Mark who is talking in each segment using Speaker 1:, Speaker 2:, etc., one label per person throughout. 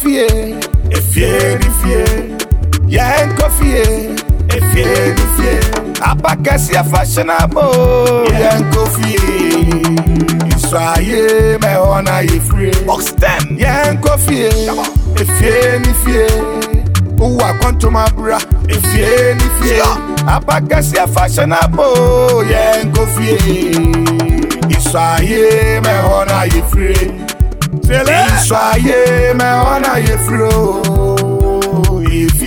Speaker 1: fie, yen ko fie, abakasi fashionable, yen ko fie. Israye me ona ye free.
Speaker 2: Oxten.
Speaker 1: Yen ko fie, ni fie. Uwa konto mabra, ni fie. Abakasi fashionable, yen ko fie. Israye me ona ye free. Israye me ona ye free.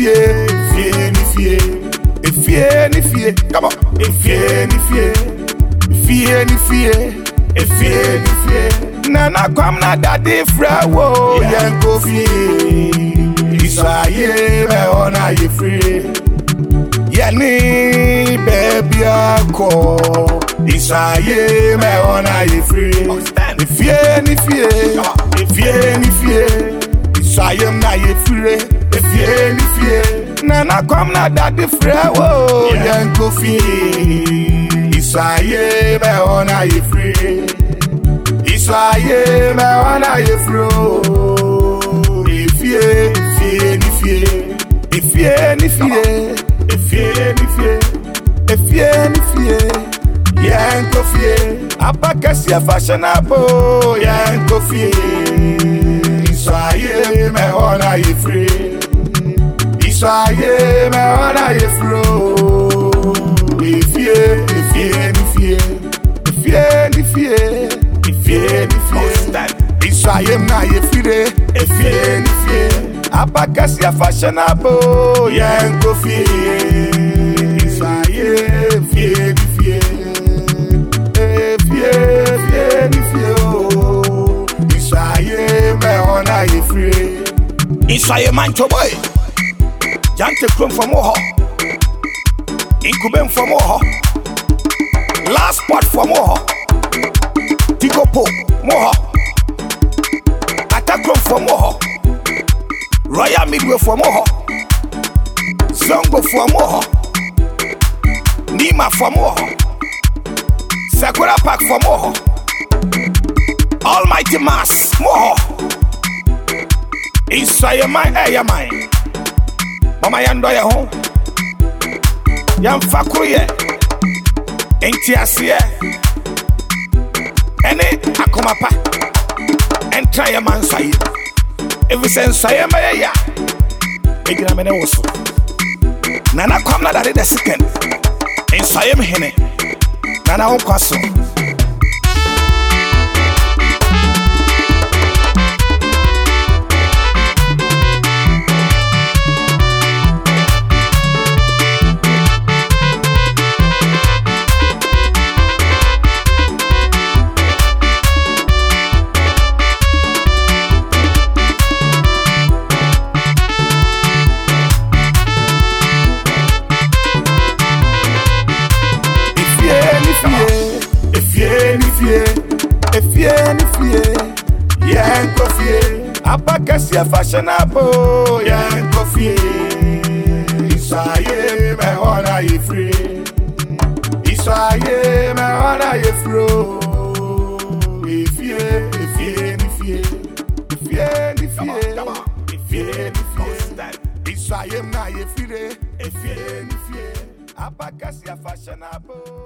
Speaker 1: Ni fie. Come on. Ni fie. Nana come na daddy frawo yen go fie. Israye me ona ye free. Yani baby ako. Israye me ona ye free. Ni fie. Israye na ye free. Ni fie. Nana come na daddy frawo yen go fie. Israye me ona ye free. Israye me ona ye free. Ni fie. Yen ko fie. Abakasi fashionable yen ko fie. Israye me ona ye free. Israye me ona ye free. Ni fie. Israye na ye free. Ni fie. Abakasi fashionable yen ko fie. Israye ni fie. Israye me ona ye free.
Speaker 2: Israye mancho boy. Jante krom from Oho. Inkubem from Oho. Last spot from Oho. Tikopo Moho. Atakrom from Oho. Royal Midway from Oho. Zongo from Oho. Nima from Oho. Sakura Park from Oho. Almighty Mass Moho. Israye mine, mine. Mama yando ya home. Yam fakuye. Enti asiye. Ene akomapa. Entra ya man saye. If sen saye ma ya. Egina mene woso. Nana kom na dade the second. En saye mhene. Nana hon kwaso. Ni fie. Yen ko fie. Abakasi fashionable yen ko fie. Israye me ona ye free. Israye me ona ye free. Ni fie. Israye na ye free. Ni fie. Abakasi fashionable.